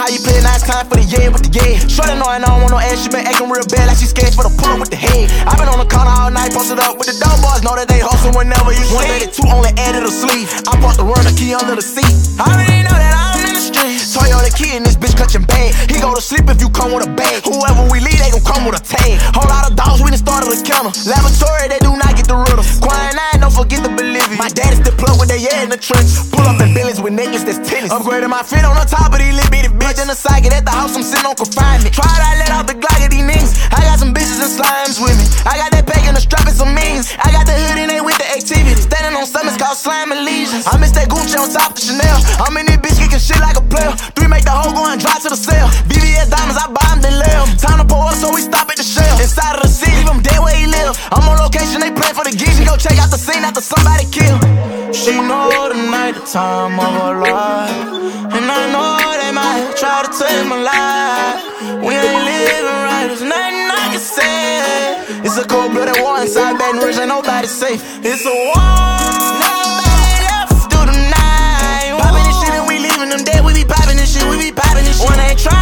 how you play, now it's time for the yeah with the yeah. Shorty know I don't want no ass, she been acting real bad like she scared for the pull up with the head. I been on the corner all night, posted up with the dope boys, know that they hustle whenever you see. 182 only added a sleeve. I brought the runner key under the seat. I already know that I'm in the streets. Toyota key and this bitch clutching bag. He go to sleep if you come with a bag. Whoever we leave, they gon' come with a tag. Whole lot of dogs, we done started a counter. Laboratory, they do not get the riddle. Quiet 9, don't forget the Bolivia. My daddy's the plug with they yeah in the trench. Pull up in Billions with necklace that's tennis. Upgraded my fit on the top of these little bitty bitch. In the socket at the house, I'm sitting on confinement. Tried I let out the Glock at these niggas. I got some bitches and slimes with me. I got that pack and the strap and some means. I got the hood and they with the activity. Standing on something called slime allegiance. I miss that Gucci on top of Chanel. I'm in this bitch kicking shit like a player. 3 make the hoe go and drive to the cell. VVS diamonds, I buy them, then lay them. Time to pull up, so we stop at the shell. Inside of the city, leave him dead where he live. I'm on location, they play for the gigs. She go check out the scene after somebody kill. She know tonight the time of her life, and I know they might try to take my life. We ain't living right, there's nothing I can say. It's a cold-blooded war inside Baton Rouge, ain't nobody safe. It's a war, nobody left through the night. Poppin' this shit and we leaving them dead. We be poppin' this shit, we be poppin' this shit. When they try,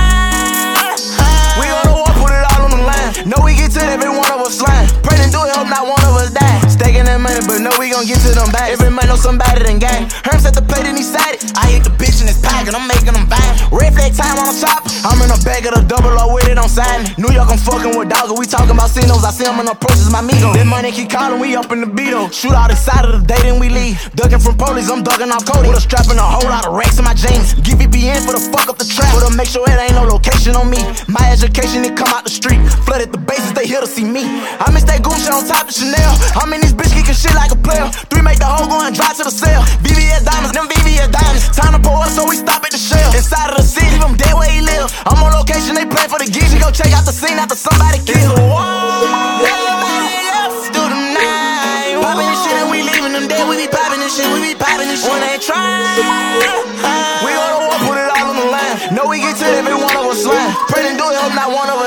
we go to war, put it all on the line. Know we get to every one of us flying. Pray and do it, hope not one of us die. Stacking that money, but know we gon' get to them back. Every man know somebody done gang. Herms at the plate and he sighted. I hit the bitch in his pocket, I'm making them bang. Red flag time on the top. I'm in the back of the double O with it on sign me. New York, I'm fucking with dogs. We talking about sinos. I see them in the approaches, my migo. That money keep calling, we up in the beetle. Shoot out inside of the day, then we leave. Ducking from police, I'm ducking off Cody. With a strap and a whole lot of racks in my jeans. Give VPN for the fuck up the trap. For to make sure it ain't no location on me. My education, it come out the street. Flooded the bases, they here to see me. I miss that Gucci on top of Chanel. I'm in this bitch kicking shit like a player. 3 make the hoe go and drive to the cell. VVS diamonds, them VVS diamonds. Time to pull up, so we stop at the shell. Inside of the city, leave him dead where he live. I'm on location, they play for the gigs. You go check out the scene after somebody kill. It's a war, nobody left through the night. Poppin' this shit and we leaving them dead. We be poppin' this shit, we be poppin' this shit. When they try, we go to war, put it all on the line. Know we get to every one of us flying. Pray and do it, hope not one of us